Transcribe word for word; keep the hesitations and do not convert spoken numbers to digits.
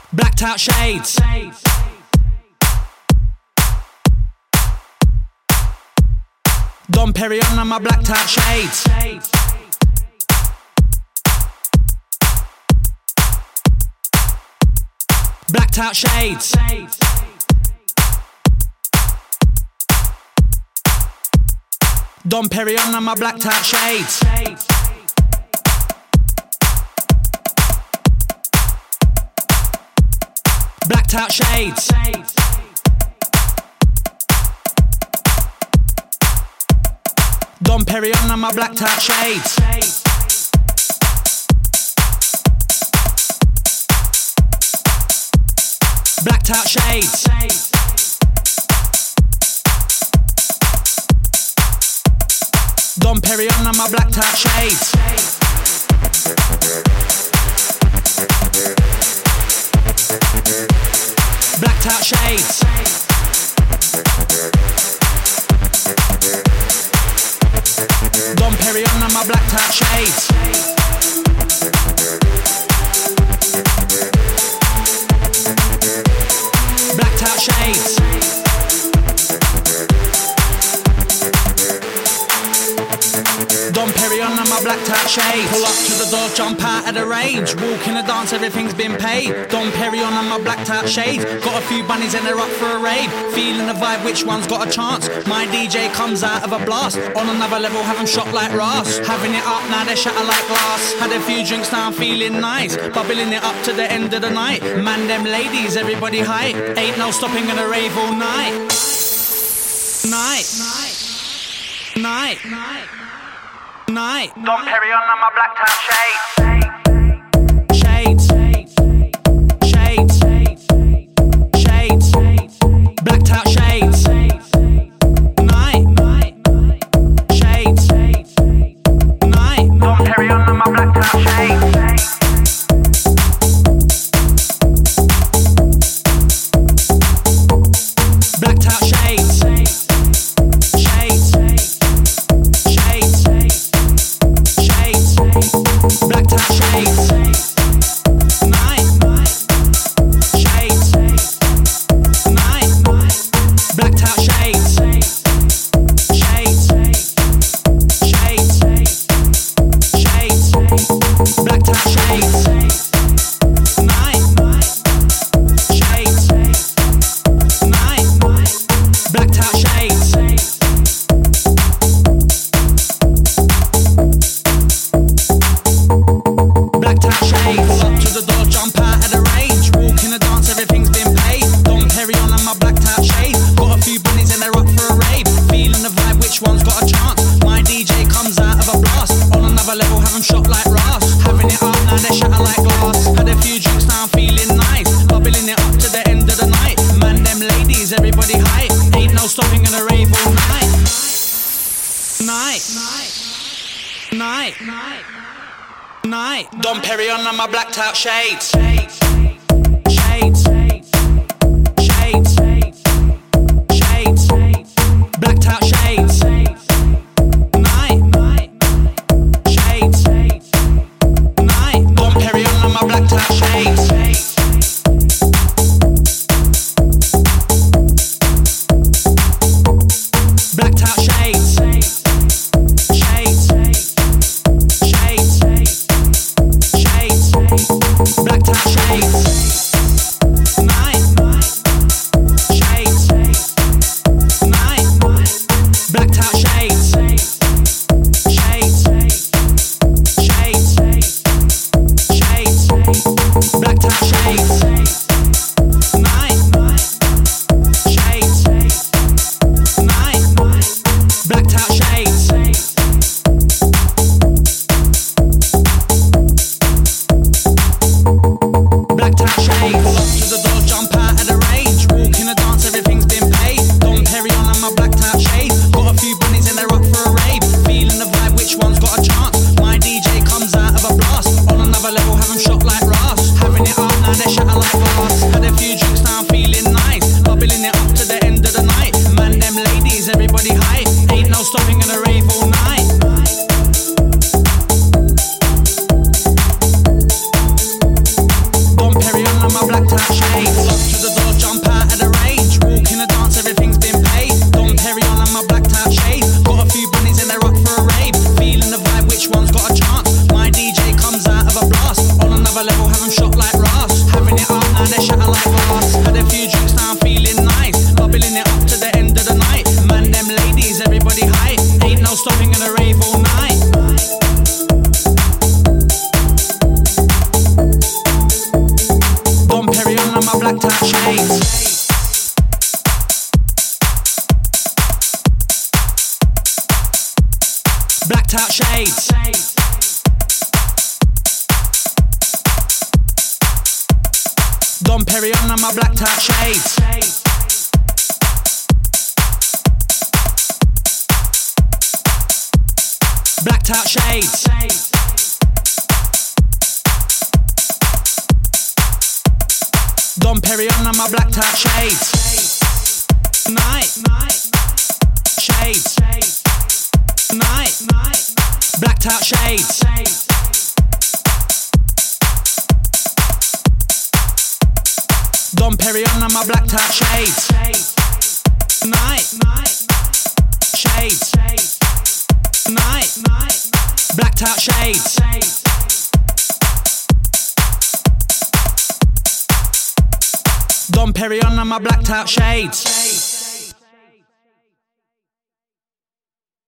Blacked out shades. Dom Perignon on my blacked out shades. Blacked out shades. Dom Perignon on my blacked out shades. Blacked out shades. Dom Perignon on my blacked out shades. Blacked out shades. Dom Perignon on my blacked out shades. Blacked out shades. Dom Perignon on my blacked out shades. Blacked out shades. Dom Perignon on my blacked out shades. Pull up to the door, jump out of the range. Walk in the dance, everything's been paid. Dom Perignon on my blacked out shades. Got a few bunnies and they're up for a rave. Feeling the vibe, which one's got a chance? My D J comes out of a blast. On another level, have them shot like Ross. Having it up, now they shatter like glass. Had a few drinks, now I'm feeling nice. Bubbling it up to the end of the night. Man, them ladies, everybody high. Ain't no stopping, gonna rave all night. Night. Night. Night. Night. Dom Perignon on my blacked out shades. Shades. Shades. Shades. Blacked out shades. Night. Shades. Night. Dom Perignon on my blacked out shades. Blacked out shades. Shades. Blacked out shades. Night. Shades. Night. Blacked out shades. Shades. Shades. Shades. Blacked out shades. Night. Shades. Night. Blacked out shades. Blacked out shades. Pull up to the door, jump out of the range. Walk in the dance, everything's been paid. Dom Perignon on my blacked out shades. Got a few bunnies and they're up for a rave. Feeling the vibe, which one's got a chance? My D J comes out of a blast. On another level, have them shot like Ross. Having it up, now they shatter like glass. Had a few drinks, now I'm feeling nice. Bubbling it up to the end of the night. Man, them ladies, everybody high. Ain't no stopping, gonna rave all night. Night. Night. Night. Night. Dom Perignon on my blacked out shades. Shades. Shades. Shades. Blacked out shades. Night. Shades. Night. Dom Perignon on my blacked out shades. Blacked out shades. Shades. Shades. Shades. Blacked out shades. blacked out shades. Dom Perignon and my blacked out shades. Blacked out shades. Dom Perignon and my blacked out shades. Night, shades. Night, blacked out shades. Dom Perignon and my blacked out shades. Night, shades. Night, blacked out shades. Dom Perignon and my blacked out shades.